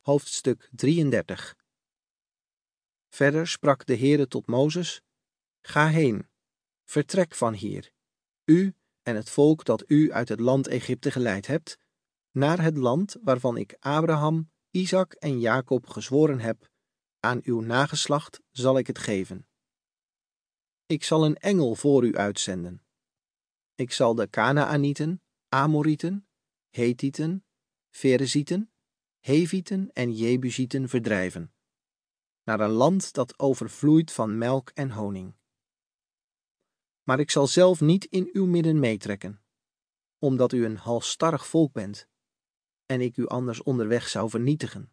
Hoofdstuk 33. Verder sprak de Heere tot Mozes: Ga heen, vertrek van hier, u en het volk dat u uit het land Egypte geleid hebt, naar het land waarvan ik Abraham, Isaac en Jacob gezworen heb, aan uw nageslacht zal ik het geven. Ik zal een engel voor u uitzenden. Ik zal de Kanaanieten, Amorieten, Hethieten, Ferezieten, Hevieten en Jebusieten verdrijven, naar een land dat overvloeit van melk en honing. Maar ik zal zelf niet in uw midden meetrekken, omdat u een halsstarrig volk bent, en ik u anders onderweg zou vernietigen.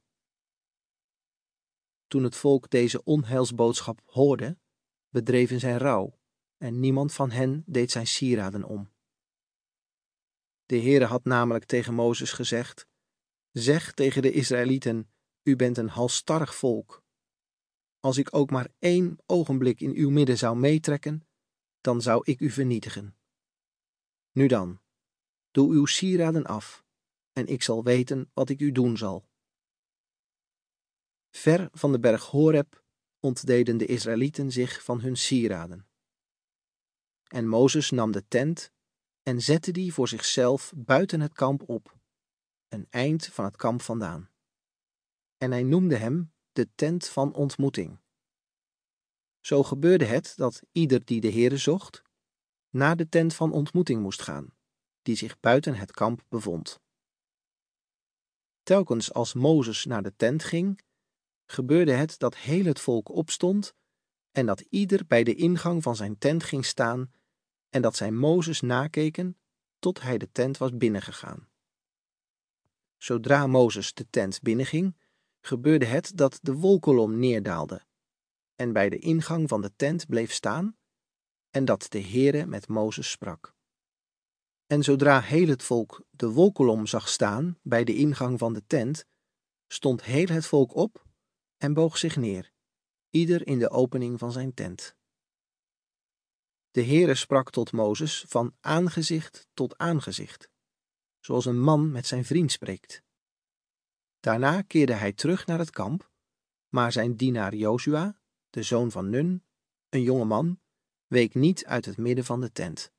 Toen het volk deze onheilsboodschap hoorde, bedreven zij rouw, en niemand van hen deed zijn sieraden om. De Heere had namelijk tegen Mozes gezegd: Zeg tegen de Israëlieten, u bent een halsstarrig volk. Als ik ook maar 1 ogenblik in uw midden zou meetrekken, dan zou ik u vernietigen. Nu dan, doe uw sieraden af, en ik zal weten wat ik u doen zal. Ver van de berg Horeb ontdeden de Israëlieten zich van hun sieraden. En Mozes nam de tent en zette die voor zichzelf buiten het kamp op, een eind van het kamp vandaan. En hij noemde hem de tent van ontmoeting. Zo gebeurde het dat ieder die de Heere zocht, naar de tent van ontmoeting moest gaan, die zich buiten het kamp bevond. Telkens als Mozes naar de tent ging, gebeurde het dat heel het volk opstond en dat ieder bij de ingang van zijn tent ging staan en dat zij Mozes nakeken tot hij de tent was binnengegaan. Zodra Mozes de tent binnenging, gebeurde het dat de wolkolom neerdaalde en bij de ingang van de tent bleef staan en dat de Heere met Mozes sprak. En zodra heel het volk de wolkolom zag staan bij de ingang van de tent, stond heel het volk op en boog zich neer, ieder in de opening van zijn tent. De Heere sprak tot Mozes van aangezicht tot aangezicht, zoals een man met zijn vriend spreekt. Daarna keerde hij terug naar het kamp, maar zijn dienaar Jozua, de zoon van Nun, een jonge man, week niet uit het midden van de tent.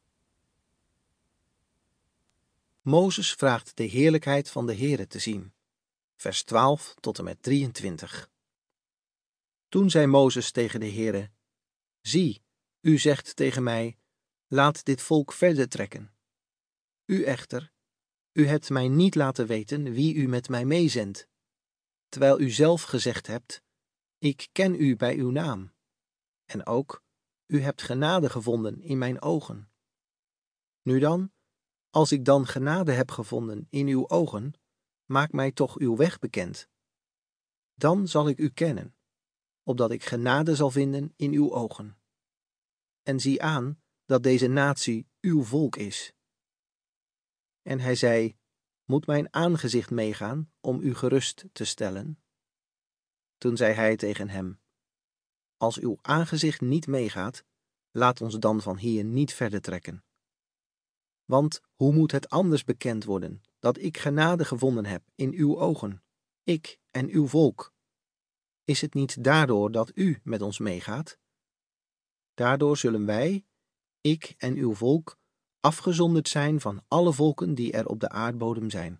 Mozes vraagt de heerlijkheid van de Heere te zien. Vers 12 tot en met 23. Toen zei Mozes tegen de Heere: Zie, u zegt tegen mij, laat dit volk verder trekken. U echter, u hebt mij niet laten weten wie u met mij meezendt, terwijl u zelf gezegd hebt, ik ken u bij uw naam. En ook, u hebt genade gevonden in mijn ogen. Nu dan, als ik dan genade heb gevonden in uw ogen, maak mij toch uw weg bekend. Dan zal ik u kennen, opdat ik genade zal vinden in uw ogen. En zie aan dat deze natie uw volk is. En hij zei: Moet mijn aangezicht meegaan om u gerust te stellen? Toen zei hij tegen hem: Als uw aangezicht niet meegaat, laat ons dan van hier niet verder trekken. Want hoe moet het anders bekend worden dat ik genade gevonden heb in uw ogen, ik en uw volk? Is het niet daardoor dat u met ons meegaat? Daardoor zullen wij, ik en uw volk, afgezonderd zijn van alle volken die er op de aardbodem zijn.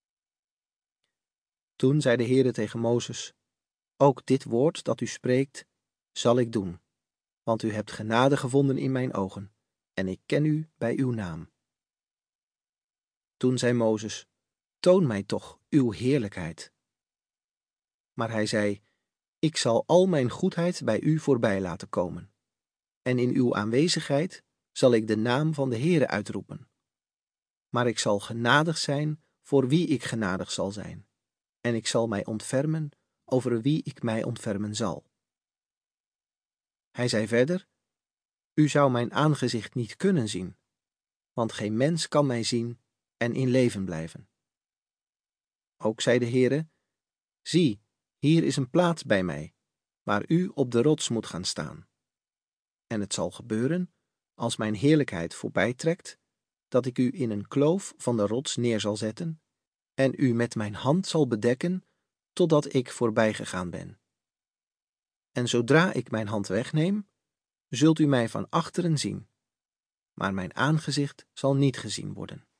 Toen zei de Heere tegen Mozes: Ook dit woord dat u spreekt, zal ik doen, want u hebt genade gevonden in mijn ogen, en ik ken u bij uw naam. Toen zei Mozes: Toon mij toch uw heerlijkheid. Maar hij zei: Ik zal al mijn goedheid bij u voorbij laten komen, en in uw aanwezigheid zal ik de naam van de Heere uitroepen. Maar ik zal genadig zijn voor wie ik genadig zal zijn, en ik zal mij ontfermen over wie ik mij ontfermen zal. Hij zei verder: U zou mijn aangezicht niet kunnen zien, want geen mens kan mij zien en in leven blijven. Ook zei de Heere: Zie, hier is een plaats bij mij, waar u op de rots moet gaan staan. En het zal gebeuren, als mijn heerlijkheid voorbij trekt, dat ik u in een kloof van de rots neer zal zetten en u met mijn hand zal bedekken, totdat ik voorbijgegaan ben. En zodra ik mijn hand wegneem, zult u mij van achteren zien, maar mijn aangezicht zal niet gezien worden.